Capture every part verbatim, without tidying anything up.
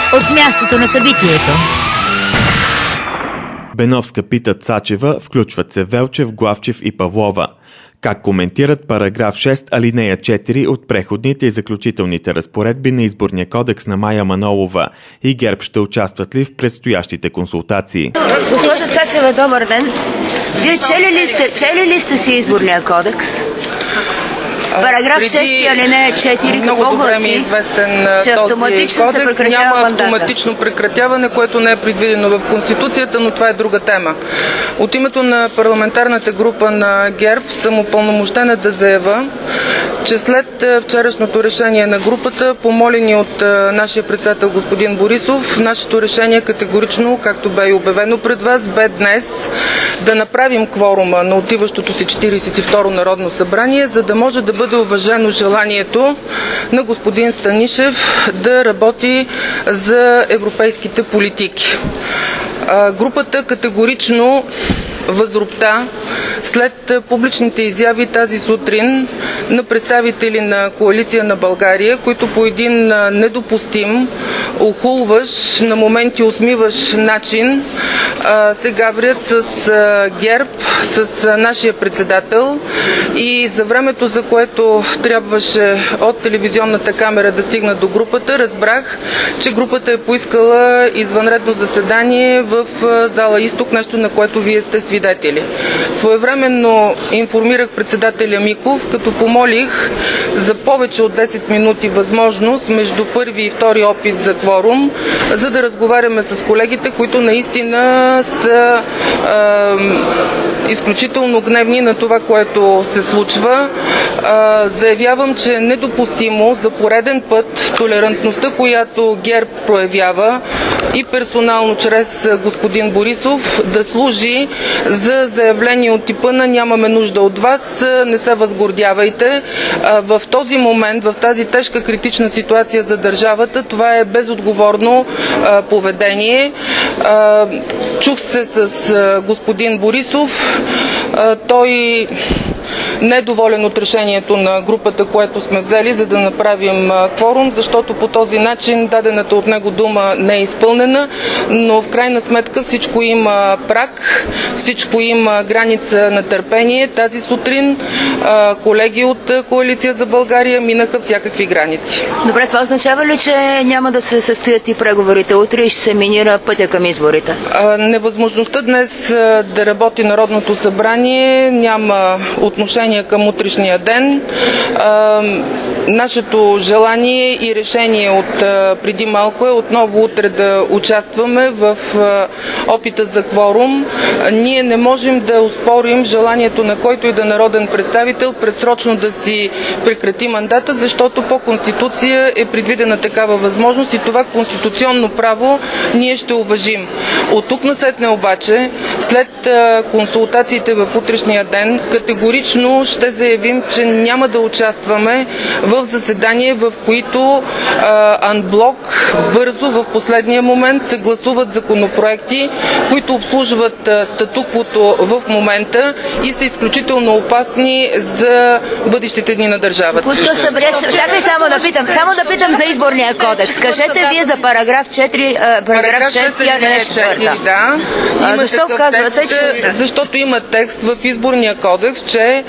от мястото на събитието. Беновска пита Цачева, включват се Велчев, Главчев и Павлова. Как коментират параграф шест, алинея четири от преходните и заключителните разпоредби на Изборния кодекс на Мая Манолова и ГЕРБ ще участват ли в предстоящите консултации? Госпожа Цачева, добър ден. Вие чели ли сте, чели ли сте си Изборния кодекс? Параграф шест, алинея четири, много добре ми е известен този кодекс. Няма автоматично прекратяване, което не е предвидено в Конституцията, но това е друга тема. От името на парламентарната група на ГЕРБ съм упълномощена да заявя, че след вчерашното решение на групата, помолени от нашия председател господин Борисов, нашето решение категорично, както бе и обявено пред вас, бе днес да направим кворума на отиващото си четиридесет и второ Народно събрание, за да може да бъде уважено желанието на господин Станишев да работи за европейските политики. Групата категорично възропта след публичните изяви тази сутрин на представители на Коалиция на България, които по един недопустим, охулващ, на моменти усмиващ начин се гаврят с ГЕРБ, с нашия председател, и за времето, за което трябваше от телевизионната камера да стигна до групата, разбрах, че групата е поискала извънредно заседание в зала Изток, нещо на което вие сте свидетели. Своевременно информирах председателя Миков, като помолих за повече от десет минути възможност между първи и втори опит за кворум, за да разговаряме с колегите, които наистина са е, изключително гневни на това, което се случва. Е, заявявам, че е недопустимо за пореден път толерантността, която ГЕРБ проявява и персонално чрез господин Борисов, да служи за заявление от типа на "нямаме нужда от вас, не се възгордявайте". В този момент, в тази тежка критична ситуация за държавата, това е безотговорно поведение. Чух се с господин Борисов. Той не е доволен от решението на групата, което сме взели, за да направим кворум, защото по този начин дадената от него дума не е изпълнена, но в крайна сметка всичко има праг, всичко има граница на търпение. Тази сутрин колеги от Коалиция за България минаха всякакви граници. Добре, това означава ли, че няма да се състоят и преговорите утре и ще се минира пътя към изборите? Невъзможността днес да работи Народното събрание няма отношение към утрешния ден. А, нашето желание и решение от а, преди малко е отново утре да участваме в а, опита за кворум. А, ние не можем да оспорим желанието на който и да народен представител предсрочно да си прекрати мандата, защото по Конституция е предвидена такава възможност и това конституционно право ние ще уважим. От тук насетне обаче, след а, консултациите в утрешния ден, категорично ще заявим, че няма да участваме в заседание, в които а, анблок, бързо, в последния момент се гласуват законопроекти, които обслужват а, статуквото в момента и са изключително опасни за бъдещите дни на държавата. Чакай само да питам, само да питам за Изборния кодекс. Кажете вие за параграф четири, параграф шест, алинея четвърта. Да. А, защо казвате, текст, че... Защото има текст в Изборния кодекс, че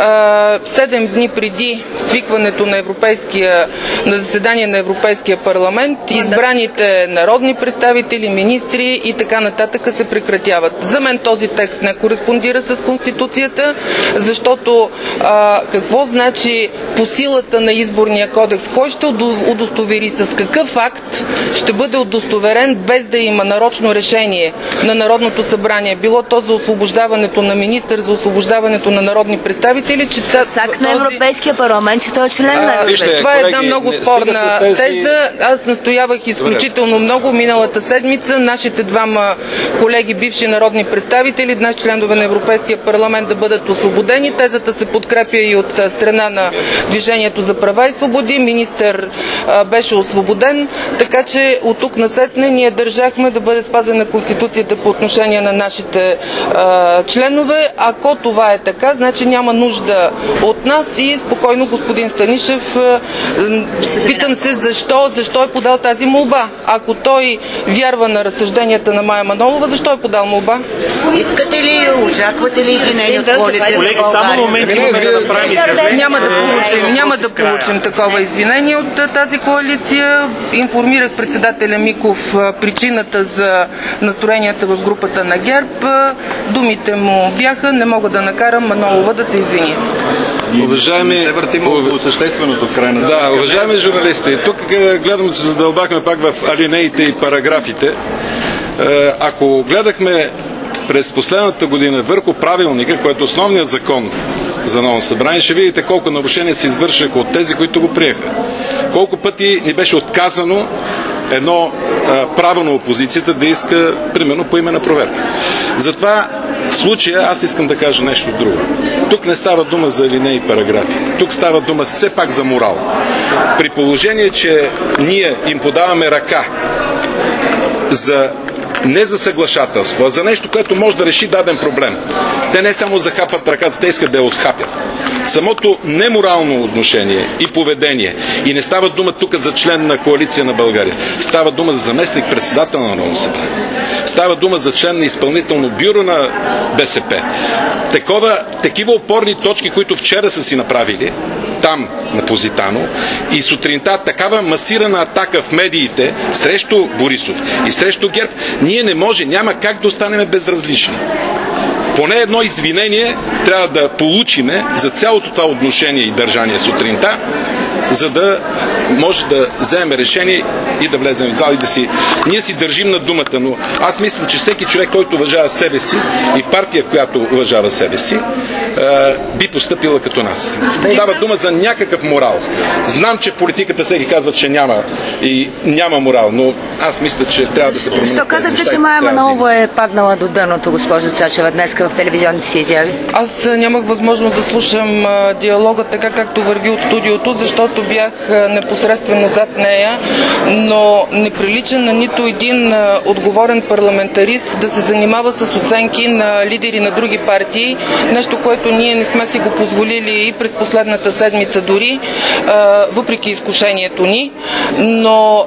седем дни преди свикването на Европейския, на заседание на Европейския парламент, избраните народни представители, министри и така нататък се прекратяват. За мен този текст не кореспондира с Конституцията, защото а, какво значи по силата на Изборния кодекс? Кой ще удостовери, с какъв акт ще бъде удостоверен, без да има нарочно решение на Народното събрание? Било то за освобождаването на министър, за освобождаването на народни представители, че с акт на Европейския парламент, че той е член на Европейския. Това е една много спорна теза. Аз настоявах изключително много миналата седмица нашите двама колеги, бивши народни представители, днес членове на Европейския парламент, да бъдат освободени. Тезата се подкрепя и от страна на Движението за права и свободи. Министър а, беше освободен, така че от тук насетне ние държахме да бъде спазена Конституцията по отношение на нашите а, членове. Ако това е така, значи няма нужда от нас и спокойно господин Станишев, питам се защо, защо е подал тази молба. Ако той вярва на разсъжденията на Мая Манолова, защо е подал молба? Искате ли, очаквате ли извинение от коалицията? Колеги, само момент имаме да направим изявление. Няма да получим, няма да получим такова извинение от тази коалиция. Информирах председателя Миков причината за настроенията в групата на ГЕРБ. Думите му бяха: не мога да накарам Манолова да се извини. Уважаеми... Не се въртим около същественото в крайна сметка. Да, уважаеми журналисти, тук гледам се задълбахме пак в алинеите и параграфите. Ако гледахме през последната година върху правилника, който е основният закон за ново събрание, ще видите колко нарушения се извършиха от тези, които го приеха. Колко пъти ни беше отказано едно а, право на опозицията да иска, примерно, поименна проверка. Затова в случая аз искам да кажа нещо друго. Тук не става дума за алинеи и параграфи. Тук става дума все пак за морал. При положение, че ние им подаваме ръка за не за съглашателство, а за нещо, което може да реши даден проблем. Те не само захапват ръката, те искат да я отхапят. Самото неморално отношение и поведение, и не става дума тук за член на Коалиция на България, става дума за заместник председател на Народното събрание. Става дума за член на изпълнително бюро на БСП. Такова, такива опорни точки, които вчера са си направили там на Позитано, и сутринта такава масирана атака в медиите срещу Борисов и срещу ГЕРБ, ние не може, няма как да останем безразлични. Поне едно извинение трябва да получиме за цялото това отношение и държание сутринта, за да може да вземем решение и да влезем в зал и да си... Ние си държим на думата, но аз мисля, че всеки човек, който уважава себе си и партия, която уважава себе си, би постъпила като нас. Става дума за някакъв морал. Знам, че в политиката всеки казва, че няма и няма морал, но аз мисля, че трябва да се промени. Защо казахте, че Мая Манолова е паднала до дъното, госпожо Цачева, днес в телевизионните си изяви? Аз нямах възможност да слушам диалога така, както върви от студиото, защото бях непосредствено зад нея, но не прилича на нито един отговорен парламентарист да се занимава с оценки на лидери на други партии, нещо, което ние не сме си го позволили и през последната седмица дори, въпреки изкушението ни, но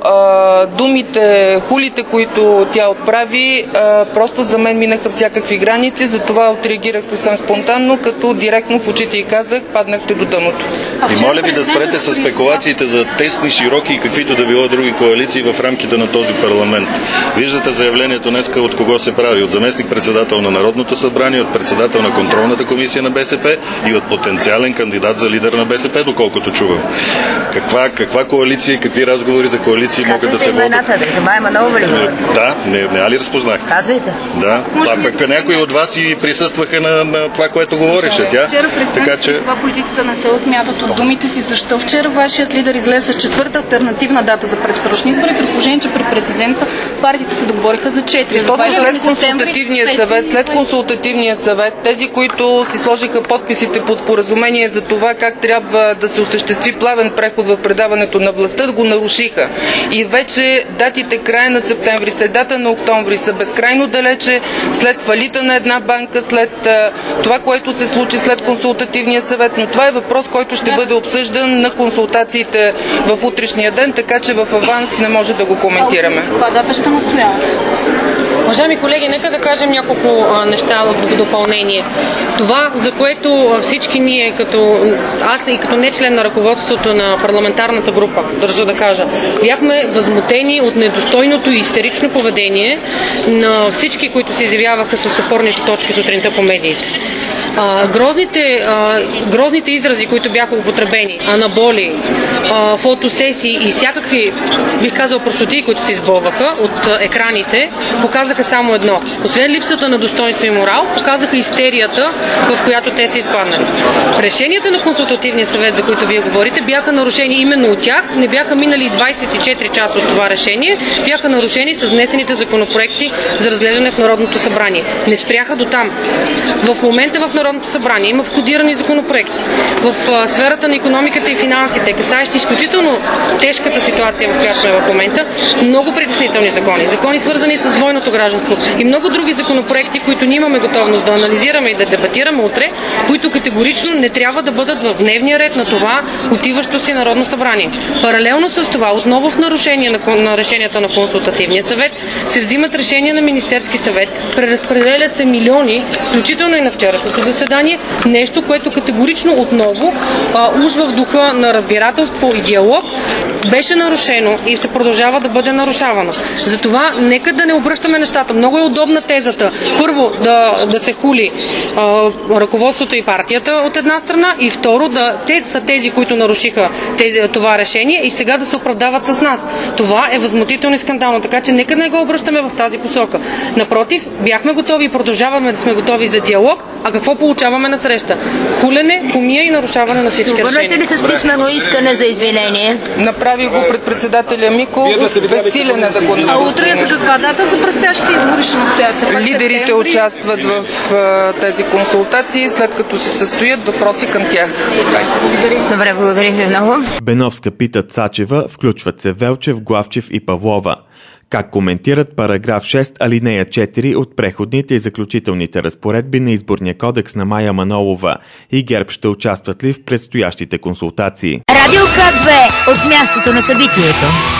думите, хулите, които тя отправи, просто за мен минаха всякакви граници, затова отреагирах съвсем спонтанно, като директно в очите и казах: паднахте до дъното. И моля ви да спрете с спекулациите за тесни, широки и каквито да било други коалиции в рамките на този парламент. Виждате заявлението днеска от кого се прави: от заместник-председател на Народното събрание, от председател на контролната комисия на БСП и от потенциален кандидат за лидер на БСП, доколкото чувам. Каква, каква коалиция и какви разговори за коалиции могат да се водят? За Мая Манолова ли? Да, не, не ли разпознахте? Казвайте. Да, а пък някои от вас и присъстваха на, на това, което говореше тя. Вчера така че това политиците не се отмятат от думите си. Защо вчера вашият лидер излезе с четвърта алтернативна дата за предсрочни избори, при положение, че при президента партиите се договориха за четири. След консултативния съвет, след консултативния съвет, тези, които си сложиха подписите под споразумение за това как трябва да се осъществи плавен преход в предаването на властта, го нарушиха. И вече датите края на септември, средата на октомври са безкрайно далече, след фалита на една банка, след това, което се случи след консултативния съвет, но това е въпрос, който ще бъде обсъждан на консултациите в утрешния ден, така че в аванс не може да го коментираме. Това дата ще настоявате. Уважаеми колеги, нека да кажем няколко а, неща в допълнение. Това, за което всички ние, като аз и като не член на ръководството на парламентарната група, държа да кажа, бяхме възмутени от недостойното и истерично поведение на всички, които се изявяваха с опорните точки сутринта по медиите. А, грозните, а, грозните изрази, които бяха употребени, анаболи, а, фотосесии и всякакви, бих казал, простоти, които се избълваха от а, екраните, показаха само едно. Освен липсата на достоинство и морал, показаха истерията, в която те са изпаднали. Решенията на консултативния съвет, за които вие говорите, бяха нарушени именно от тях. Не бяха минали двадесет и четири часа от това решение, бяха нарушени с внесените законопроекти за разглеждане в Народното събрание. Не спряха до там. В момента в Народното събрание има входирани законопроекти в а, сферата на икономиката и финансите, касаещи изключително тежката ситуация, в която сме в момента, много притеснителни закони, закони свързани с двойното гражданство и много други законопроекти, които ние имаме готовност да анализираме и да дебатираме утре, които категорично не трябва да бъдат в дневния ред на това отиващо си Народно събрание. Паралелно с това, отново в нарушение на, на решенията на Консултативния съвет, се взимат решения на Министерски съвет, преразпределят се милиони, включително и на вчерашното заседание, нещо, което категорично отново, а, уж в духа на разбирателство и диалог, беше нарушено и се продължава да бъде нарушавано. Затова нека да не обръщаме нещата. Много е удобна тезата. Първо да, да се хули а, ръководството и партията от една страна и второ, да, те са тези, които нарушиха тези, това решение и сега да се оправдават с нас. Това е възмутително и скандално, така че нека не го обръщаме в тази посока. Напротив, бяхме готови и продължаваме да сме готови за диалог, а какво получаваме на среща? Хулене, помия и нарушаване на всички решения. Обърнете ли с писмено искане за извинение? Направи го пред председателя Миков, безсилен е да го А утре за каква дата за предстоящите избори ще настоят? Лидерите участват в а, тези консултации, след като се състоят въпроси към тях. Добре, благодаря ви много. Беновска пита Цачева, включват се Велчев, Главчев и Павлова. Как коментират параграф шест, алинея четири от преходните и заключителните разпоредби на Изборния кодекс на Мая Манолова и ГЕРБ ще участват ли в предстоящите консултации? Радио К две от мястото на събитието.